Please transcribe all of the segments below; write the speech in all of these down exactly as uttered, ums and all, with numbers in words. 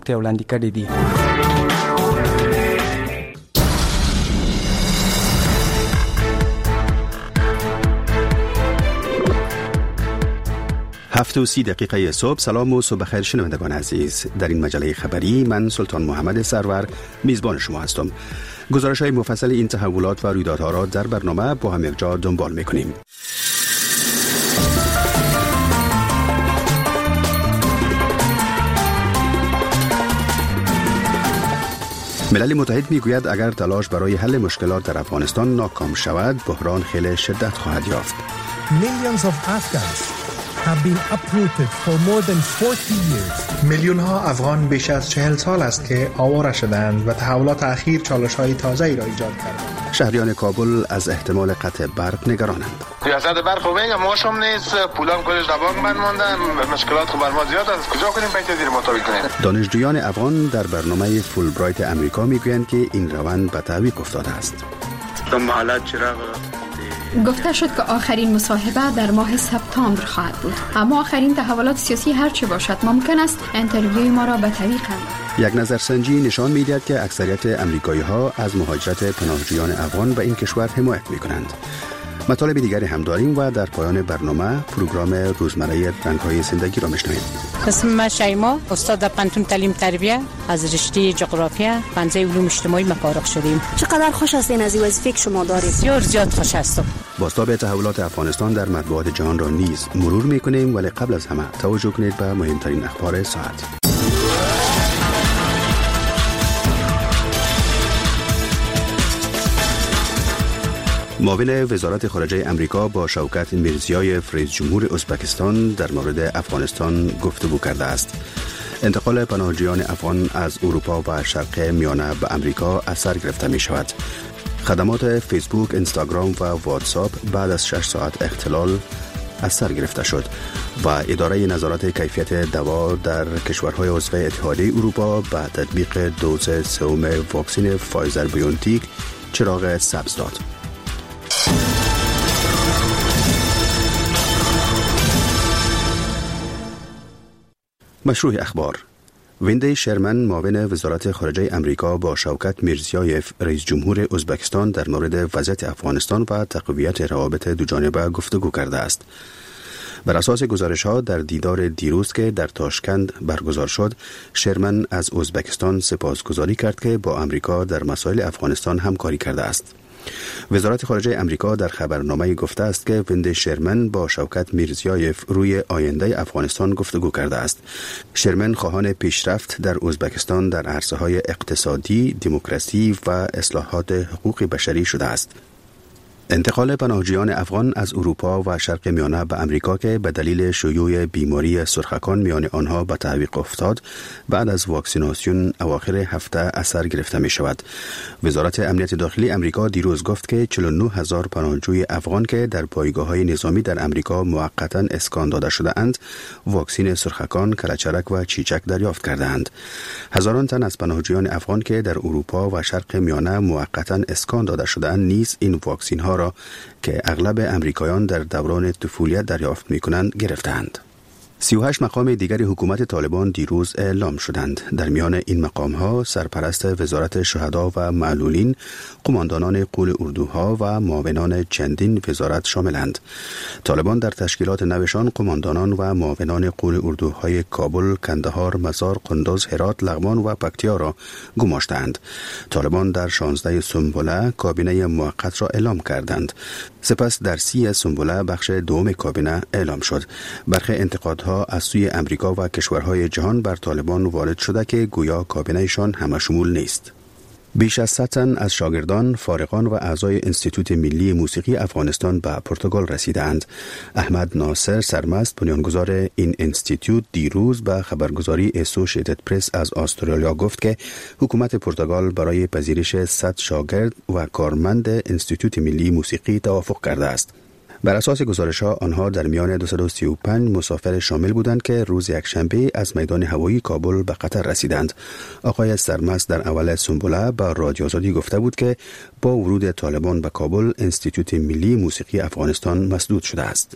ته وړاندې کړي دي. هفت و سی دقیقه صبح. سلام و صبح خیر شنوندگان عزیز. در این مجله خبری من سلطان محمد سرور میزبان شما هستم. گزارش های مفصل این تحولات و رویدادها را در برنامه با هم یک جا دنبال میکنیم. ملل متحد میگوید اگر تلاش برای حل مشکلات در افغانستان ناکام شود، بحران خیلی شدت خواهد یافت. Millions of Afghans have been uprooted for more than forty years. میلیون ها افغان بیش از چهل سال است که آواره شدند و تحولات اخیر چالش های تازه‌ای را ایجاد کردند. شهریان کابل از احتمال قطع برق نگرانند. ریاست برق رو میگم ماشوم نیست، پولام کلش دباغ بند ماندن، مشکلات خو بر ما زیاد است. کجا کنیم پیسه زیر مطابق کنیم؟ دانشجویان افغان در برنامه فولبرایت امریکا میگویند که این روند به تعویق افتاده است. گفته شد که آخرین مصاحبه در ماه سپتامبر خواهد بود، اما آخرین تحولات سیاسی هرچه باشد ممکن است انترویوی ما را به تعویق اندازد. یک نظرسنجی نشان می‌دهد که اکثریت امریکایی ها از مهاجرت پناهجویان افغان به این کشور حمایت می‌کنند. مطالب دیگری هم داریم و در پایان برنامه پروگرام روزمره رنگ‌های زندگی را می‌شنوید. اسم من شیما، استاد در پانتون تعلیم تربیت از رشته جغرافیا پنجه علوم اجتماعی فارغ شدیم. چقدر خوش هستین از این وظیفه که شما دارید؟ بسیار زیاد خوش هستم. بازتاب تحولات افغانستان در مطبوعات جهان را نیز مرور می‌کنیم، ولی قبل از همه توجه کنید به مهمترین اخبار ساعت. معاون وزارت خارجه امریکا با شوکت میرزیایف رئیس جمهور ازبکستان در مورد افغانستان گفتگو کرده است. انتقال پناهجویان افغان از اروپا و شرق میانه به امریکا اثر گرفته می شود. خدمات فیسبوک، اینستاگرام و واتساپ بعد از شش ساعت اختلال اثر گرفته شد و اداره نظارت کیفیت دوا در کشورهای عضو اتحادیه اروپا به تطبیق دوز سوم واکسن فایزر بیونتیک چراغ سبز داد. مشروع اخبار. ویندی شرمن معاون وزارت خارجه امریکا با شوکت میرزیایف رئیس جمهور ازبکستان در مورد وضعیت افغانستان و تقویت روابط دوجانبه گفتگو کرده است. بر اساس گزارش ها در دیدار دیروز که در تاشکند برگزار شد، شرمن از ازبکستان سپاسگزاری کرد که با امریکا در مسائل افغانستان همکاری کرده است. وزارت خارجه امریکا در خبرنامه گفته است که ویندی شرمن با شوکت میرزیایف روی آینده افغانستان گفتگو کرده است. شرمن خواهان پیشرفت در ازبکستان در عرصه‌های اقتصادی، دموکراسی و اصلاحات حقوق بشری شده است. انتقال پناهجویان افغان از اروپا و شرق میانه به امریکا که به دلیل شیوع بیماری سرخکان میان آنها به تعویق افتاد، بعد از واکسیناسیون اواخر هفته اثر گرفته می شود. وزارت امنیت داخلی امریکا دیروز گفت که چهل و نه هزار پناهجوی افغان که در پایگاه‌های نظامی در امریکا موقتا اسکان داده شده اند، واکسن سرخکان، کلچرک و چیچک دریافت کرده اند. هزاران تن از پناهجویان افغان که در اروپا و شرق میانه موقتا اسکان داده شده اند نیز این واکسن ها را که اغلب امریکایان در دوران طفولیت دریافت می‌کنند گرفتند. سی و هشت مقام دیگر حکومت طالبان دیروز اعلام شدند. در میان این مقام‌ها سرپرست وزارت شهدا و معلولین، قماندانان قول اردوها و معاونان چندین وزارت شاملند. طالبان در تشکیلات نوشان قماندانان و معاونان قول اردوهای کابل، کندهار، مزار، قندوز، هرات، لغمان و پکتیا را گماشتند. طالبان در شانزده سنبله کابینه موقت را اعلام کردند. سپس در سی سنبله بخش دوم کابینه اعلام شد. برخی انتقادها از سوی امریکا و کشورهای جهان بر طالبان وارد شده که گویا کابینه‌شان همشمول نیست. بیش از صد تن از شاگردان، فارغان و اعضای انستیتوت ملی موسیقی افغانستان به پرتغال رسیدند. احمد ناصر سرمست، بنیانگذار این انستیتوت، دیروز به خبرگزاری اسوشیتد پرس از استرالیا گفت که حکومت پرتغال برای پذیرش صد شاگرد و کارمند انستیتوت ملی موسیقی توافق کرده است. بر اساس گزارش‌ها آنها در میان دویست و سی و پنج مسافر شامل بودند که روز یکشنبه از میدان هوایی کابل به قطر رسیدند. آقای سرمست در اول سنبله با رادیو آزادی گفته بود که با ورود طالبان به کابل انستیتوت ملی موسیقی افغانستان مسدود شده است.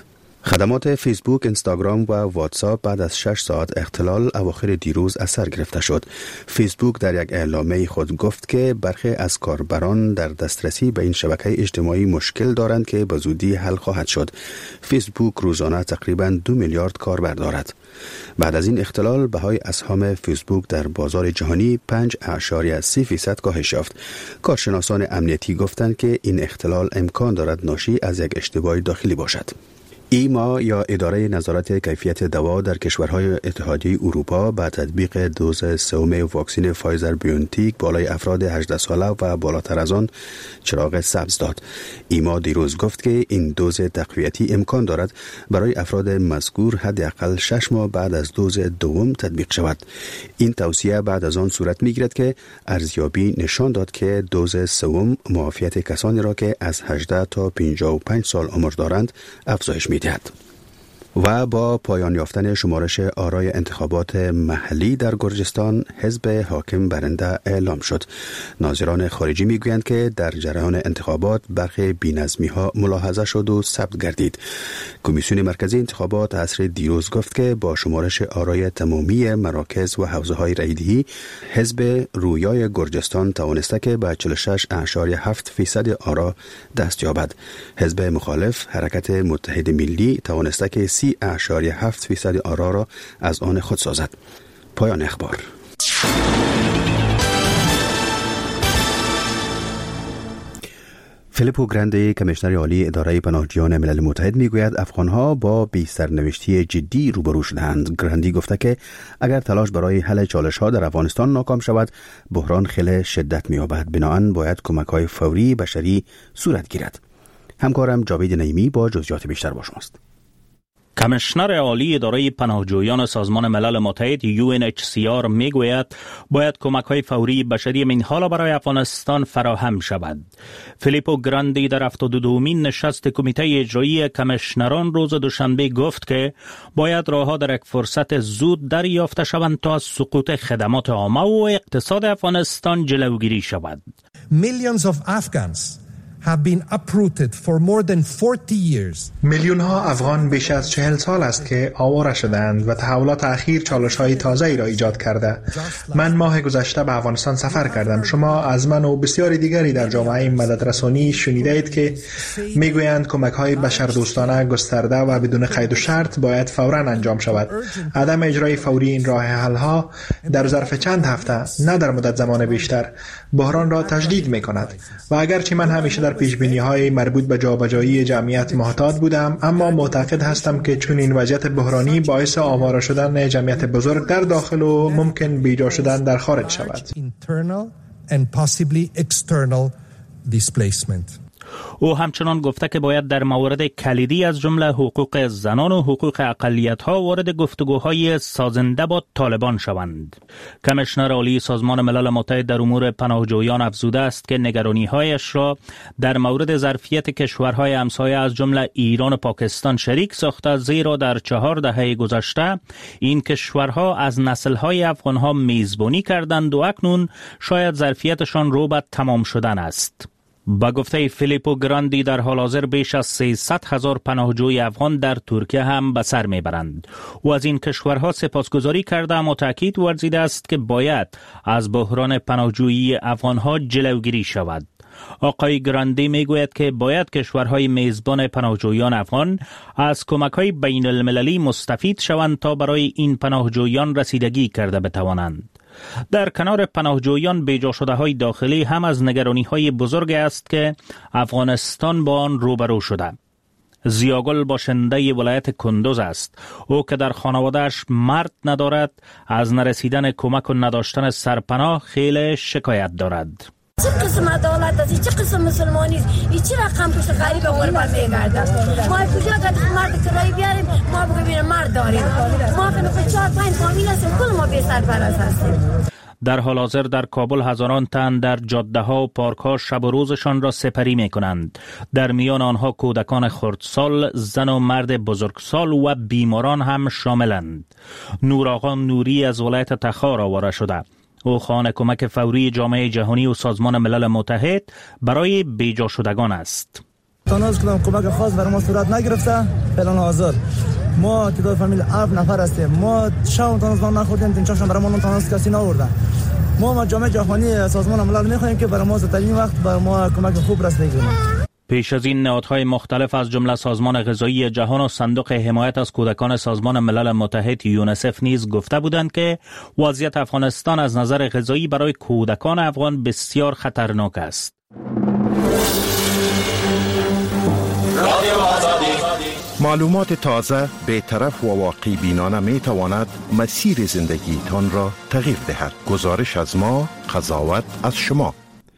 خدمات فیسبوک، اینستاگرام و واتساپ بعد از شش ساعت اختلال اواخر دیروز از سر گرفته شد. فیسبوک در یک اعلامیه خود گفت که برخی از کاربران در دسترسی به این شبکه اجتماعی مشکل دارند که به زودی حل خواهد شد. فیسبوک روزانه تقریباً دو میلیارد کاربر دارد. بعد از این اختلال بهای اسهام فیسبوک در بازار جهانی پنج اعشاریه سه فیصد کاهش یافت. کارشناسان امنیتی گفتند که این اختلال امکان دارد ناشی از یک اشتباه داخلی باشد. ایما یا اداره نظارت کیفیت دوا در کشورهای اتحادیه اروپا با تطبیق دوز سوم واکسن فایزر بیونتیک بالای افراد هجده ساله و بالاتر از آن چراغ سبز داد. ایما دیروز گفت که این دوز تقویتی امکان دارد برای افراد مذکور حداقل شش ماه بعد از دوز دوم تطبیق شود. این توصیه بعد از آن صورت میگیرد که ارزیابی نشان داد که دوز سوم معافیت کسانی را که از هجده تا پنجاه و پنج سال عمر دارند افزایش می‌دهد. و با پایان یافتن شمارش آرای انتخابات محلی در گرجستان، حزب حاکم برنده اعلام شد. ناظران خارجی میگویند که در جریان انتخابات برخی بی‌نظمی‌ها ملاحظه شد و ثبت گردید. کمیسیون مرکزی انتخابات عصر دیروز گفت که با شمارش آرای تمامی مراکز و حوزه‌های رایدهی، حزب رویای گرجستان توانسته که به چهل و شش اعشاریه هفت فیصد آرا دست یابد. حزب مخالف حرکت متحد ملی توانسته که سی اعشاریه هفت فیصد آرا را از آن خود سازد. پایان اخبار. فیلیپو گراندی، کمیشنر عالی اداره پناهجویان ملل متحد، میگوید افغانها با بی سرنوشتی جدی روبرو شدند. گراندی گفته که اگر تلاش برای حل چالش‌ها در افغانستان ناکام شود، بحران خیلی شدت می‌یابد. بنابراین باید کمک‌های فوری بشری صورت گیرد. همکارم جاوید نعیمی با جزئیات بیشتر با شماست. کمیشنر عالی اداره پناهجویان سازمان ملل متحد یو ان اچ سی آر میگوید باید کمک‌های فوری بشری من حالا برای افغانستان فراهم شود. فیلیپو گراندی در هفتاد و دومین نشست کمیته اجرایی کمیشنران روز دوشنبه گفت که باید راه‌ها در یک فرصت زود دریافته شوند تا از سقوط خدمات عامه و اقتصاد افغانستان جلوگیری شود. Millions of Afghans have been uprooted for more than forty years. میلیون ها افغان بیش از چهل سال است که آواره شدند و تحولات اخیر چالش های تازه ای را ایجاد کرده. من ماه گذشته به افغانستان سفر کردم. شما از من و بسیاری دیگری در جامعه مددرسانی شنیده اید که میگویند کمک های بشردوستانه گسترده و بدون قید و شرط باید فوراً انجام شود. عدم اجرای فوری این راه حل ها در ظرف چند هفته، نه در مدت زمان بیشتر، بحران را تجدید می کند. و اگرچه من همیشه در پیشبینی‌های مربوط به جابجایی جمعیت محتاط بودم، اما معتقد هستم که چون این وضعیت بحرانی باعث آواره شدن جمعیت بزرگ در داخل و ممکن بیجا شدن در خارج شود. او همچنان گفته که باید در موارد کلیدی از جمله حقوق زنان و حقوق اقلیت‌ها وارد گفتگوهای سازنده با طالبان شوند. کمیشنر عالی سازمان ملل متحد در امور پناهجویان افزوده است که نگرانی‌هایش را در مورد ظرفیت کشورهای همسایه از جمله ایران و پاکستان شریک ساخته، زیرا در چهار دهه گذشته این کشورها از نسل‌های افغان‌ها میزبانی کردند و اکنون شاید ظرفیتشان رو به تمام شدن است. با گفته فیلیپو گراندی در حال حاضر بیش از سیصد هزار پناهجوی افغان در ترکیه هم به سر میبرند. او از این کشورها سپاسگزاری کرده اما تاکید ورزیده است که باید از بحران پناهجویی افغانها جلوگیری شود. آقای گراندی میگوید که باید کشورهای میزبان پناهجویان افغان از کمک‌های بین المللی مستفید شوند تا برای این پناهجویان رسیدگی کرده بتوانند. در کنار پناهجویان بیجا شده های داخلی هم از نگرانی های بزرگ است که افغانستان با آن روبرو شده. زیاگل باشنده ولایت کندوز است. او که در خانوادهش مرد ندارد، از نرسیدن کمک و نداشتن سرپناه خیلی شکایت دارد. چه قسم عدالت است؟ چه قسم مسلمانی است؟ این چه رقم پشت غریب غربت میگرده؟ ما کجا قد مرد کرایی بیاریم؟ ما بگیم مرد داریم. ما که چهار پنج فامیل هستیم، کل ما بی سرپرست هستیم. در حال حاضر در کابل هزاران تن در جاده ها و پارک ها شب و روزشان را سپری می کنند. در میان آنها کودکان خردسال، زن و مرد بزرگسال و بیماران هم شاملند. نور آقا نوری از ولایت تخار آواره شده. او خواهان کمک فوری جامعه جهانی و سازمان ملل متحد برای بیجا شدگان است. تانوز کدام کمک خاص برای ما صورت نگرفته. فعلا حاضر ما تعداد فامیل هفت نفر هستیم. ما شام تانوز ما نخوردیم، تینچاشون برای ما تانوز کسی نآوردن. ما ما جامعه جهانی سازمان ملل می‌خوایم که برای ما زودترین وقت برای ما کمک خوب رسیدگی کنه. پیش از این نهادهای مختلف از جمله سازمان غذایی جهان و صندوق حمایت از کودکان سازمان ملل متحد یونیسف نیز گفته بودند که وضعیت افغانستان از نظر غذایی برای کودکان افغان بسیار خطرناک است. معلومات تازه، بی‌طرف و واقعی بینانه می تواند مسیر زندگی تان را تغییر دهد. گزارش از ما، قضاوت از شما.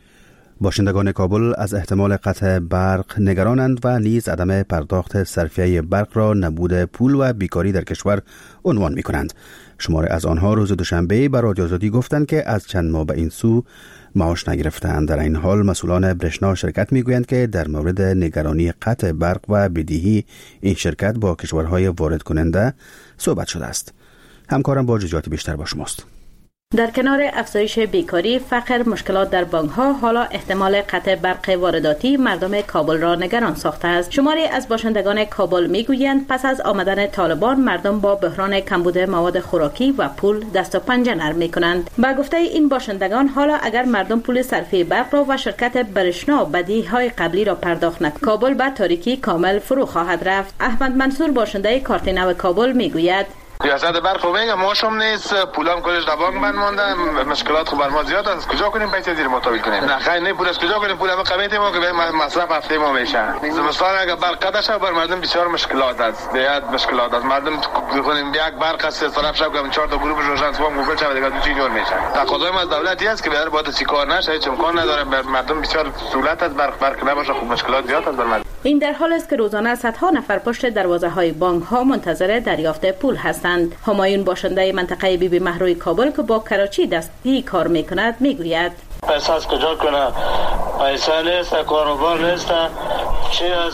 باشندگان کابل از احتمال قطع برق نگرانند و نیز عدم پرداخت صرفیه برق را نبود پول و بیکاری در کشور عنوان می کنند. شماره از آنها روز دوشنبه به رادیو آزادی گفتند که از چند ماه به این سو معاش نگرفتند. در این حال مسئولان برشنا شرکت می گویند که در مورد نگرانی قطع برق و بدهی این شرکت با کشورهای وارد کننده صحبت شده است. همکارم با جزئیات بیشتر با شماست. در کنار افزایش بیکاری، فقر، مشکلات در بانک‌ها، حالا احتمال قطع برق وارداتی مردم کابل را نگران ساخته است. شماری از باشندگان کابل میگویند پس از آمدن طالبان مردم با بحران کمبود مواد خوراکی و پول دست و پنجه نرم می‌کنند. با گفته این باشندگان، حالا اگر مردم پول صرفه برق را و شرکت برشنا بدیهی‌های قبلی را پرداخت نکند، کابل به تاریکی کامل فرو خواهد رفت. احمد منصور باشنده کارت نو کابل میگوید ریاست برق رو میگم ماشم نیست، پولام کلش در بانک بند مونده، مشکلات خب بر ما زیاد است. کجا کنیم پیسه زیر مطابق کنیم؟ نه خیر نه پول از کجا کنیم؟ پول همه قیمت ما که مصرف هفته ما میشه. زمستان اگر برق قطع شه بر مردم بسیار مشکلات است. بیاد مشکلات است. مردم کنیم یک برق از سه طرف شب که چهار تا گروه روشن سوم گوگل شب دیگه چی جور میشه. تقاضای ما از دولتی است که بیاد باید چیکار نشه، هیچ امکان نداره. بر مردم بسیار سهولت است، برق برق نباشه خب مشکلات زیاد است بر مردم. این در حالی است که روزانه صدها نفر پشت دروازه‌های بانک‌ها منتظر دریافت پول هستند. همایون باشنده منطقه بی بی مهروی کابل که با کراچی دستی کار میکند میگوید پیسه از کجا کنه؟ پیسه نیست، کاروبار نیست، چی از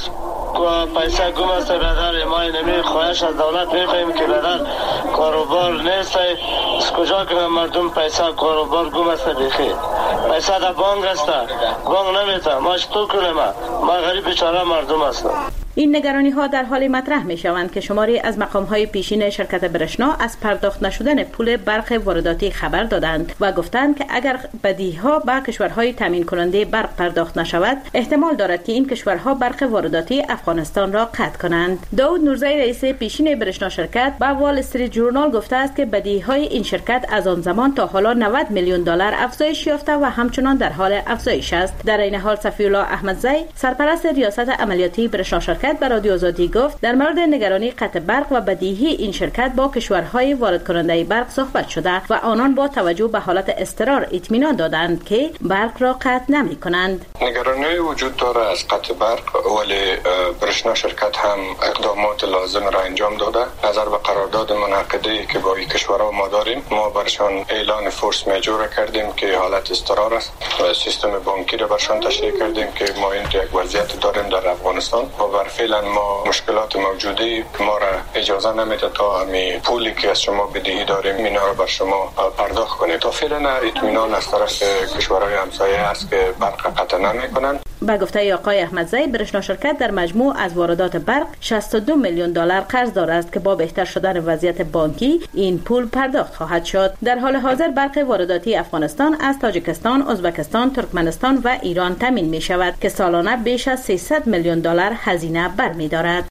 پیسه گم است بدر ما نمی خواهش از دولت میخواهیم که بدر کاروبار نیست، از کجا کنه مردم پیسه کاروبار گم است بخی پیسه در بانک است، بانک نمیته ما چطور کنیم؟ ما غریب بیچاره مردم هستم. این نگرانی ها در حال مطرح می شوند که شماری از مقام های پیشین شرکت برشنا از پرداخت نشدن پول برق وارداتی خبر دادند و گفتند که اگر بدیهی ها به کشورهای تامین کننده برق پرداخت نشود احتمال دارد که این کشورها برق وارداتی افغانستان را قطع کنند. داود نورزی رئیس پیشین برشنا شرکت به وال استریت جورنال گفته است که بدیهی های این شرکت از آن زمان تا حالا نود میلیون دلار افزایش یافته و همچنان در حال افزایش است. در این حال صفی الله احمدزی سرپرست ریاست عملیاتی برشنا شرکت به رادیو آزادی گفت در مورد نگرانی قطع برق و بدیهی این شرکت با کشورهای وارد کننده برق صحبت شده و آنان با توجه به حالت اضطرار اطمینان دادند که برق را قطع نمی کنند. نگرانی وجود داره از قطع برق، ولی برشنا شرکت هم اقدامات لازم را انجام داده. نظر به قرارداد منعقده‌ای که با این کشورها ما داریم، ما برشان اعلان فورس میجور کردیم که حالت اضطرار است و سیستم بانکی را برشان تشریح کردیم که ما این یک وضعیت داریم در افغانستان و فعلا ما مشکلات موجوده ما را اجازه نمیده تا همین پولی که از شما بدهی داریم اینا را بر شما پرداخت کنیم. تا فعلا اطمینان از طرف کشورهای همسایه است که برق قطع نمیکنن. با گفته آقای احمدزی برشنا شرکت در مجموع از واردات برق شصت و دو میلیون دلار قرض دارد است که با بهتر شدن وضعیت بانکی این پول پرداخت خواهد شد. در حال حاضر برق وارداتی افغانستان از تاجیکستان، ازبکستان، ترکمنستان و ایران تامین می شود که سالانه بیش از سیصد میلیون دلار هزینه برمی‌دارد.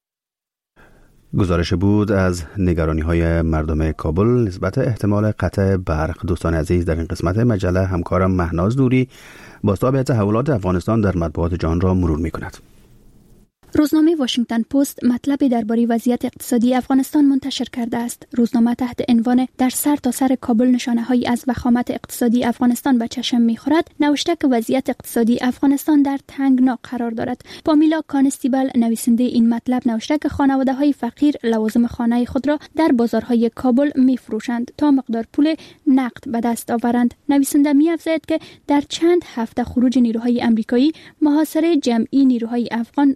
گزارش بود از نگرانی‌های مردم کابل نسبت احتمال قطع برق. دوستان عزیز، در این قسمت مجله همکارم مهناز دوری بازتاب تحولات افغانستان در مطبوعات جهان را مرور می‌کند. روزنامه واشنگتن پست مطلبی درباره وضعیت اقتصادی افغانستان منتشر کرده است. روزنامه تحت عنوان در سر تا سر کابل نشانه‌هایی از وخامت اقتصادی افغانستان به چشم می‌خورد، نوشته که وضعیت اقتصادی افغانستان در تنگنا قرار دارد. پامیلا کانستیبل نویسنده این مطلب نوشته که خانواده‌های فقیر لوازم خانه خود را در بازارهای کابل می‌فروشند تا مقدار پول نقد به دست آورند. نویسنده می‌افزاید که در چند هفته خروج نیروهای آمریکایی، محاصره جمعی نیروهای افغان، سقوط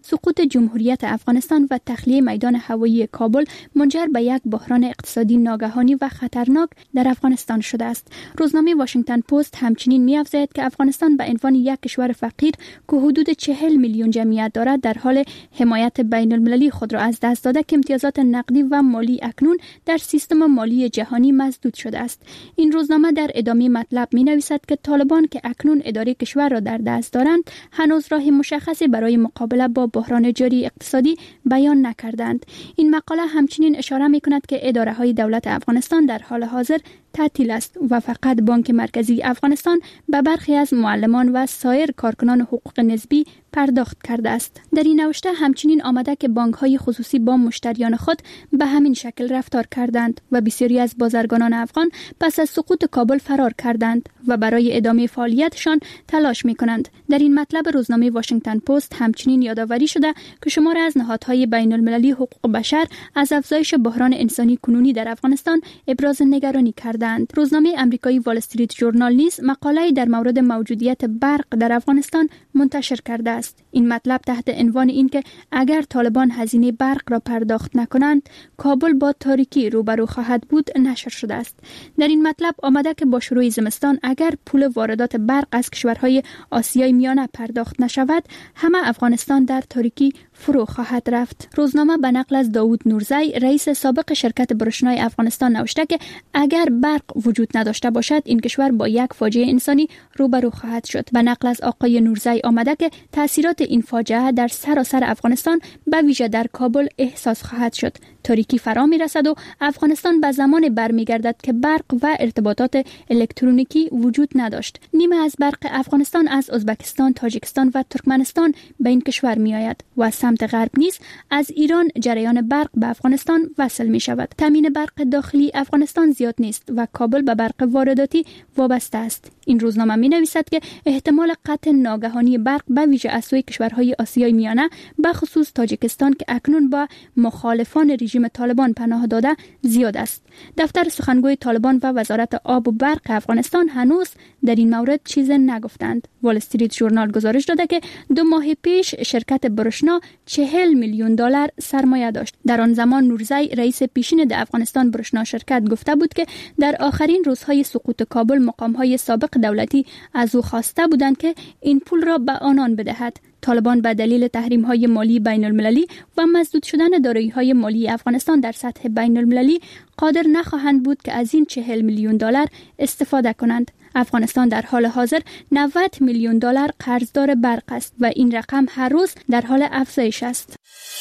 جمهوریت افغانستان و تخلیه میدان هوایی کابل منجر به یک بحران اقتصادی ناگهانی و خطرناک در افغانستان شده است. روزنامه واشنگتن پست همچنین می‌افزاید که افغانستان به عنوان یک کشور فقیر که حدود چهل میلیون جمعیت دارد در حال حمایت بین المللی خود را از دست داده که امتیازات نقدی و مالی اکنون در سیستم مالی جهانی مسدود شده است. این روزنامه در ادامه مطلب می‌نویسد که طالبان که اکنون اداره کشور را در دست دارند هنوز راه مشخصی برای مقابله با بحران جاری اقتصادی بیان نکردند. این مقاله همچنین اشاره می‌کند که اداره‌های دولت افغانستان در حال حاضر تعطیل است و فقط بانک مرکزی افغانستان به برخی از معلمان و سایر کارکنان حقوق نسبی پرداخت کرده است. در این نوشته همچنین آمده که بانک‌های خصوصی با مشتریان خود به همین شکل رفتار کردند و بسیاری از بازرگانان افغان پس از سقوط کابل فرار کردند و برای ادامه فعالیتشان تلاش می‌کنند. در این مطلب روزنامه واشنگتن پست همچنین یادآوری شده که شمار از نهادهای بین المللی حقوق بشر از افزایش بحران انسانی کنونی در افغانستان ابراز نگرانی کردند. روزنامه آمریکایی وال استریت ژورنال نیز مقاله‌ای در مورد موجودیت برق در افغانستان منتشر کرده است. این مطلب تحت عنوان این که اگر طالبان هزینه برق را پرداخت نکنند کابل با تاریکی روبرو خواهد بود نشر شده است. در این مطلب آمده که با شروع زمستان اگر پول واردات برق از کشورهای آسیای میانه پرداخت نشود همه افغانستان در تاریکی فرو خواهد رفت. روزنامه به نقل از داوود نورزی رئیس سابق شرکت برشنای افغانستان نوشته که اگر برق وجود نداشته باشد این کشور با یک فاجعه انسانی روبرو خواهد شد. به نقل از آقای نورزی آمده که تاثیرات این فاجعه در سراسر افغانستان به ویژه در کابل احساس خواهد شد. تاریکی فرا می رسد و افغانستان به زمان برمیگردد که برق و ارتباطات الکترونیکی وجود نداشت. نیمه از برق افغانستان از ازبکستان، تاجیکستان و ترکمنستان به این کشور می آید و سمت غرب نیز از ایران جریان برق به افغانستان وصل می شود. تامین برق داخلی افغانستان زیاد نیست و کابل به برق وارداتی وابسته است. این روزنامه می نویسد که احتمال قطع ناگهانی برق به ویژه از سوی کشورهای آسیای میانه به خصوص تاجیکستان که اکنون با مخالفان رژیم طالبان پناه داده زیاد است. دفتر سخنگوی طالبان و وزارت آب و برق افغانستان هنوز در این مورد چیز نگفتند. وال استریت ژورنال گزارش داده که دو ماه پیش شرکت برشنا چهل میلیون دلار سرمایه داشت. در آن زمان نورزی رئیس پیشین د افغانستان برشنا شرکت گفته بود که در آخرین روزهای سقوط کابل مقامهای سابق دولتی از او خواسته بودند که این پول را به آنان بدهد. طالبان به دلیل تحریم‌های مالی بین المللی و مسدود شدن دارایی‌های مالی افغانستان در سطح بین المللی قادر نخواهند بود که از این چهل میلیون دلار استفاده کنند. افغانستان در حال حاضر نود میلیون دلار قرضدار برق است و این رقم هر روز در حال افزایش است.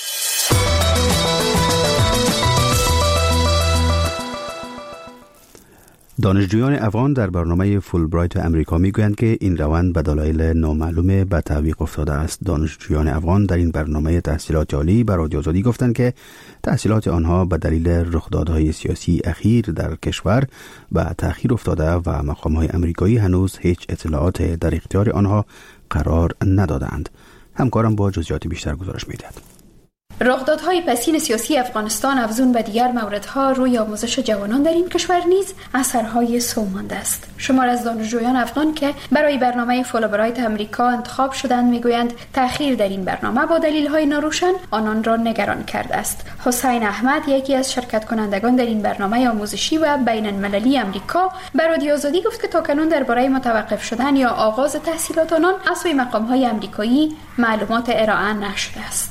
دانشجویان افغان در برنامه فولبرایت امریکا میگویند که این روند به دلایل نامعلوم به تعویق افتاده است. دانشجویان افغان در این برنامه تحصیلات عالی به رادیو آزادی گفتند که تحصیلات آنها به دلیل رخدادهای سیاسی اخیر در کشور به تأخیر افتاده و مقام‌های امریکایی هنوز هیچ اطلاعات در اختیار آنها قرار ندادند. همکارم با جزئیات بیشتر گزارش می‌دهد. رخدادهای پسین سیاسی افغانستان افزون به دیگر موردها روی آموزش جوانان در این کشور نیز اثرهای سو مانده است. شمار از دانشجویان افغان که برای برنامه فولبرایت امریکا انتخاب شدند میگویند تأخیر در این برنامه با دلیل‌های ناروشن آنان را نگران کرده است. حسین احمد یکی از شرکت کنندگان در این برنامه آموزشی و بین المللی امریکا به رادیو آزادی گفت که تاکنون درباره متوقف شدن یا آغاز تحصیلات آنان از سوی مقام‌های امریکایی معلومات ارائه نشده است.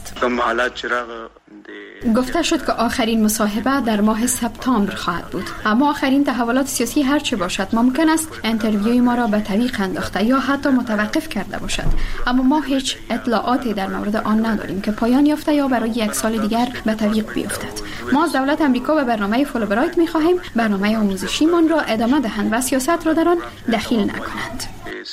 گفته شد که آخرین مصاحبه در ماه سپتامبر خواهد بود، اما آخرین تحولات سیاسی هرچه باشد ممکن است انترویوی ما را به تعویق انداخته یا حتی متوقف کرده باشد، اما ما هیچ اطلاعاتی در مورد آن نداریم که پایان یافته یا برای یک سال دیگر به تعویق بیفتد. ما از دولت امریکا به برنامه فولبرایت می‌خواهیم برنامه آموزشیمان را ادامه دهند و سیاست را در آن دخیل نکنند.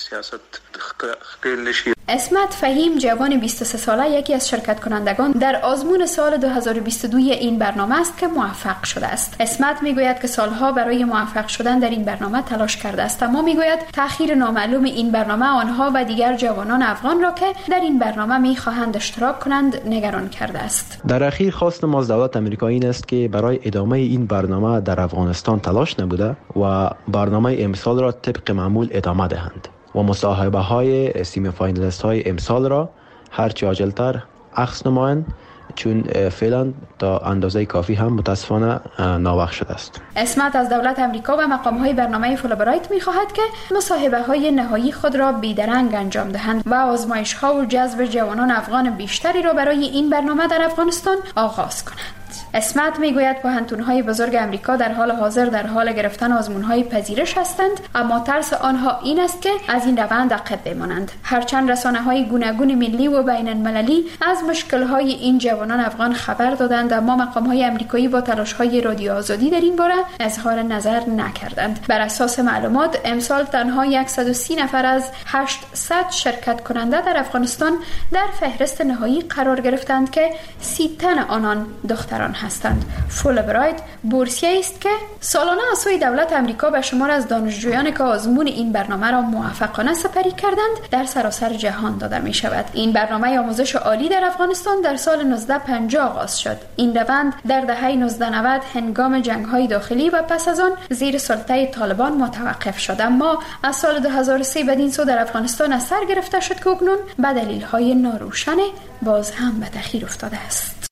اسمت فهیم جوان بیست و سه ساله یکی از شرکت کنندگان در آزمون سال دو هزار و بیست و دو این برنامه است که موفق شده است. اسمت میگوید که سالها برای موفق شدن در این برنامه تلاش کرده است، اما میگوید تأخیر نامعلوم این برنامه آنها و دیگر جوانان افغان را که در این برنامه میخواهند اشتراک کنند نگران کرده است. در اخیر خواست ما از دولت امریکا این است که برای ادامه این برنامه در افغانستان تلاش نبوده و برنامه امسال را طبق معمول ادامه دهند و مصاحبه های سیمی فاینالیست های امسال را هرچی عاجلتر عکس نمایند، چون فعلا تا اندازه کافی هم متاسفانه ناوقت شده است. اسمت از دولت امریکا و مقام‌های برنامه فولبرایت می‌خواهد که مصاحبه‌های نهایی خود را بیدرنگ انجام دهند و آزمایش‌ها و جذب جوانان افغان بیشتری را برای این برنامه در افغانستان آغاز کنند. اسمت میگوید پوهنتون‌های بزرگ امریکا در حال حاضر در حال گرفتن آزمون‌های پذیرش هستند، اما ترس آنها این است که از این روند عقب بمانند. هرچند رسانه‌های گوناگون ملی و بین‌المللی از مشکل‌های این جوانان افغان خبر دادند، اما مقام‌های امریکایی با تلاش‌های رادیو آزادی در این باره اظهار نظر نکردند. بر اساس معلومات امسال تنها صد و سی نفر از هشتصد شرکت کننده در افغانستان در فهرست نهایی قرار گرفتند که سی تن آنان دختران هستند. فولبرایت بورسیه است که سالانه از سوی دولت امریکا به شمار از دانشجویان که آزمون این برنامه را موفقانه سپری کردند در سراسر جهان داده می شود. این برنامه آموزش عالی در افغانستان در سال نوزده پنجاه آغاز شد. این روند در دهه نوزده نود هنگام جنگ‌های داخلی و پس از آن زیر سلطه طالبان متوقف شد، اما از سال دو هزار و سه بدین سو در افغانستان از سر گرفته شد که اکنون به دلیل‌های ناروشن باز هم به تأخیر افتاده است.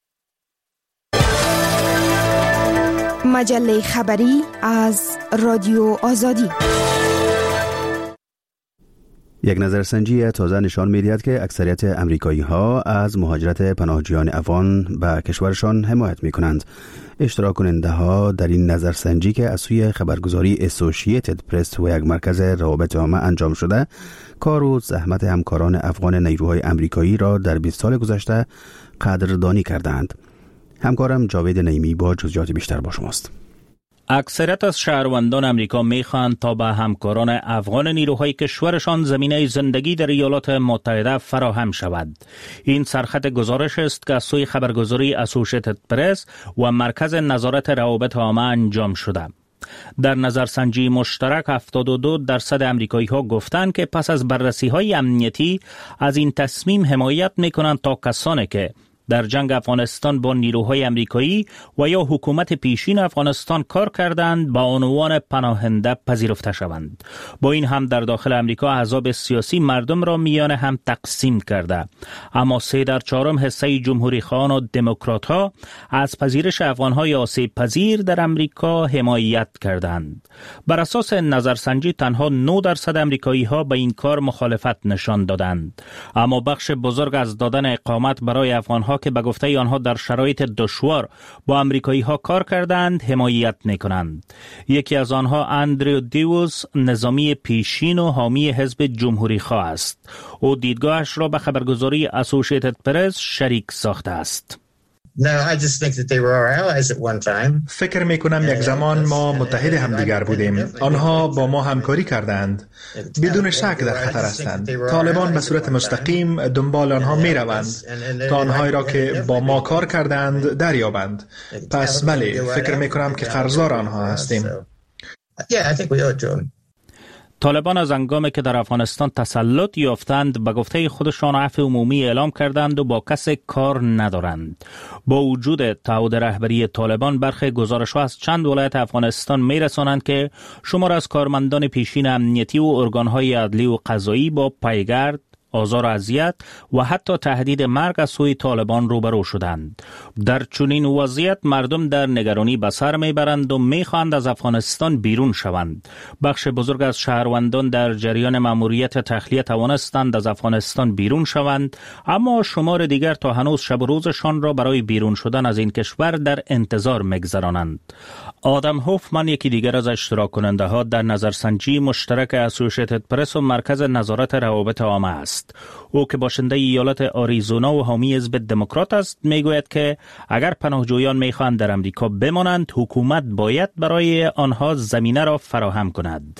مجله خبری از رادیو آزادی. یک نظرسنجی تازه نشان می‌دهد که اکثریت امریکایی‌ها از مهاجرت پناهجویان افغان به کشورشان حمایت می‌کنند. اشتراک کننده‌ها در این نظرسنجی که از سوی خبرگزاری اسوسییتد پرس و یک مرکز روابط عامه انجام شده، کار و زحمت همکاران افغان نیروهای امریکایی را در بیست سال گذشته قدردانی کردند. همکارم جاوید نعیمی با جزئیات بیشتر با شماست. اکثریت از شهروندان امریکا میخواهند تا به همکاران افغان نیروهای کشورشان زمینه زندگی در ایالات متحده فراهم شود. این سرخط گزارش است که از سوی خبرگزاری اسوسییتد پرس و مرکز نظارت روابط عامه انجام شده. در نظرسنجی مشترک هفتاد و دو درصد امریکایی ها گفتند که پس از بررسی های امنیتی از این تصمیم حمایت میکنند تا کسانی که در جنگ افغانستان با نیروهای امریکایی و یا حکومت پیشین افغانستان کار کردند با عنوان پناهنده پذیرفته شوند. با این هم در داخل امریکا احزاب سیاسی مردم را میان هم تقسیم کرده، اما سه در چهارم حصه جمهوری خواهان و دموکرات ها از پذیرش افغانهای آسیب پذیر در امریکا حمایت کردند. بر اساس نظرسنجی تنها نه درصد امریکایی ها به این کار مخالفت نشان دادند، اما بخش بزرگ از دادن اقامت برای افغانها که به گفته آنها در شرایط دشوار با امریکایی ها کار کردند حمایت میکنند. یکی از آنها اندریو دیوز، نظامی پیشین و حامی حزب جمهوری خواه است. او دیدگاهش را به خبرگزاری اسوسییتد پرس شریک ساخته است. فکر می کنم یک زمان ما متحد همدیگر بودیم. آنها با ما همکاری کردند. بدون شک در خطر هستند. طالبان به صورت مستقیم دنبال آنها می روند تا آنهایی را که با ما کار کردند دریابند. پس بله، فکر می کنم که قرضدار آنها هستیم. طالبان از هنگامی که در افغانستان تسلط یافتند به گفته خودشان عفو عمومی اعلام کردند و با کسی کار ندارند. با وجود تعهد رهبری طالبان، برخی گزارش‌ها از چند ولایت افغانستان می‌رسانند که شمار از کارمندان پیشین امنیتی و ارگان‌های عدلی و قضایی با پیگرد، آزار و اذیت و حتی تهدید مرگ از سوی طالبان روبرو شدند. در چنین وضعیت مردم در نگرانی به سر میبرند و میخواهند از افغانستان بیرون شوند. بخش بزرگ از شهروندان در جریان مأموریت تخلیه توانستند از افغانستان بیرون شوند، اما شمار دیگر تا هنوز شب و روزشان را برای بیرون شدن از این کشور در انتظار میگذرانند. آدم هوفمن، یکی دیگر از اشتراک کننده ها در نظرسنجی مشترک اسوسییتد پرس و مرکز نظارت روابط عامه است. او که باشنده ایالت آریزونا و حامی حزب دموکرات است، میگوید که اگر پناهجویان میخواهند در امریکا بمانند، حکومت باید برای آنها زمینه را فراهم کند.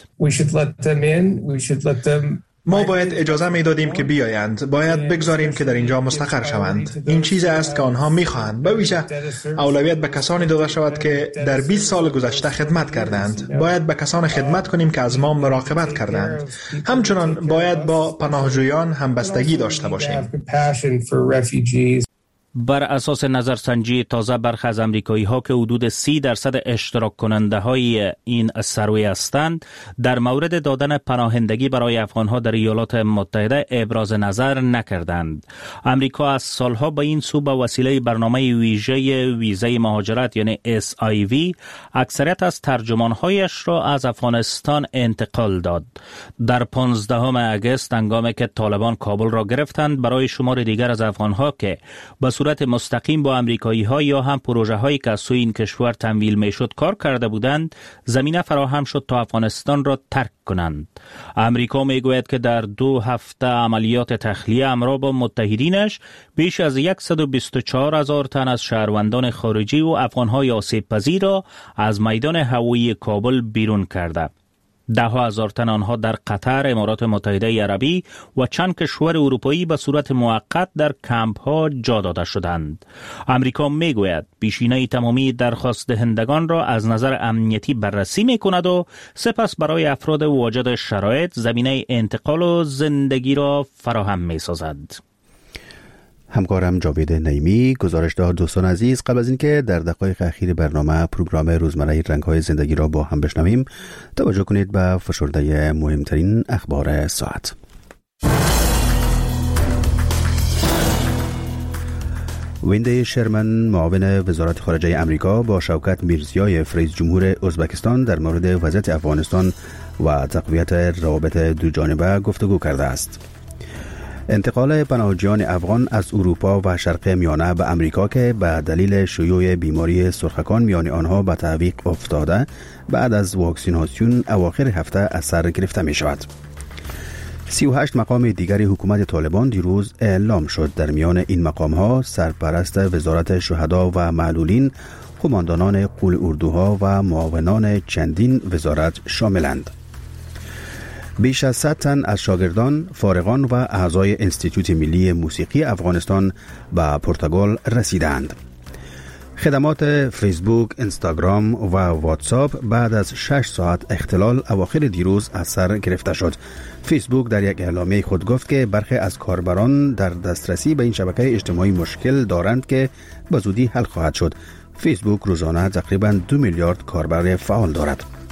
ما باید اجازه میدادیم که بیایند. باید بگذاریم که در اینجا مستقر شوند. این چیزی است که آنها میخواهند. به ویژه اولویت به کسانی داده شود که در بیست سال گذشته خدمت کردند. باید به کسان خدمت کنیم که از ما مراقبت کردند. همچنان باید با پناهجویان همبستگی داشته باشیم. بر اساس نظرسنجی تازه برخی از امریکایی ها که حدود سی درصد اشتراک کننده های این سروی هستند در مورد دادن پناهندگی برای افغان ها در ایالات متحده ابراز نظر نکردند. امریکا از سالها به این سو به وسیله برنامه ویژه ویزای مهاجرت یعنی اس آی وی اکثریت از ترجمانهایش را از افغانستان انتقال داد. در پانزدهم اگست هنگامی که طالبان کابل را گرفتند برای شمار دیگر از افغانها که به صورت مستقیم با امریکایی ها یا هم پروژه هایی که از سوی این کشور تمویل می شد کار کرده بودند زمینه فراهم شد تا افغانستان را ترک کنند. امریکا می گوید که در دو هفته عملیات تخلیه همراه با متحدینش بیش از صد و بیست و چهار هزار تن از شهروندان خارجی و افغانهای آسیب پذیر را از میدان هوایی کابل بیرون کرده. ده هزار تن آنها در قطر، امارات متحده عربی و چند کشور اروپایی به صورت موقت در کمپ ها جا داده شدند. امریکا می گوید پیشینه تمامی درخواست دهندگان را از نظر امنیتی بررسی می کند و سپس برای افراد واجد شرایط زمینه انتقال و زندگی را فراهم می سازد. همکارم جاوید نعیمی گزارش داد. دوستان عزیز، قبل از اینکه در دقایق اخیر برنامه پروگرام روزمره رنگ‌های زندگی را با هم بشنویم، توجه کنید به فشرده مهمترین اخبار ساعت. ویندی شرمن، معاون وزارت خارجه امریکا، با شوکت میرزیایف، رئیس جمهور ازبکستان، در مورد وضعیت افغانستان و تقویت روابط دو جانبه گفتگو کرده است. انتقال پناهجویان افغان از اروپا و شرق میانه به امریکا که به دلیل شیوع بیماری سرخکان میان آنها به تعویق افتاده بعد از واکسیناسیون اواخر هفته از سر گرفته می شود. سی و هشت مقام دیگر حکومت طالبان دیروز اعلام شد. در میان این مقام ها سرپرست وزارت شهدا و معلولین، قماندانان قول اردوها و معاونان چندین وزارت شاملند. بیش از صد تن از شاگردان، فارغان و اعضای انستیتوت ملی موسیقی افغانستان به پرتغال رسیدند. خدمات فیسبوک، اینستاگرام و واتساپ بعد از شش ساعت اختلال اواخر دیروز از سر گرفته شد. فیسبوک در یک اعلامیه خود گفت که برخی از کاربران در دسترسی به این شبکه اجتماعی مشکل دارند که به زودی حل خواهد شد. فیسبوک روزانه تقریباً دو میلیارد کاربر فعال دارد.